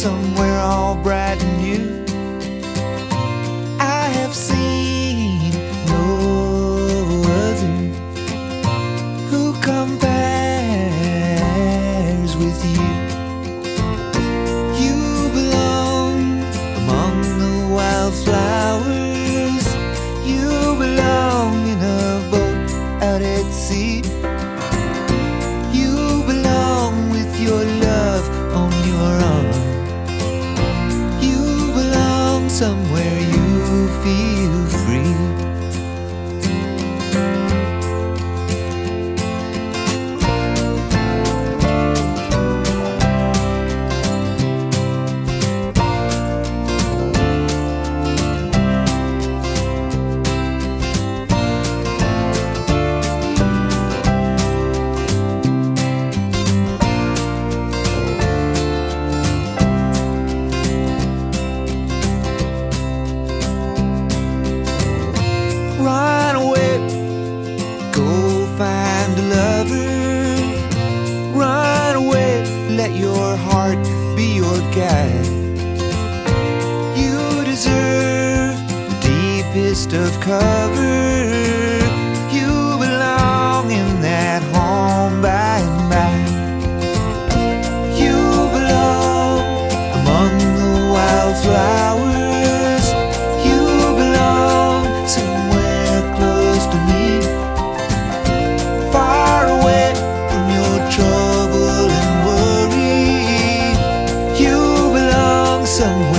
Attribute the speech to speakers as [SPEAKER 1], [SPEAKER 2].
[SPEAKER 1] somewhere all bright and new. I have seen no other who compares with you. You belong among the wildflowers. You belong in a boat out at sea. You belong with your love on your arm. You belong somewhere you feel free. Run away, go find a lover. Run away, let your heart be your guide. You deserve the deepest of cover. You belong in that home by and by. You belong among the wildflowers. You belong somewhere close to me, far away from your trouble and worry. You belong somewhere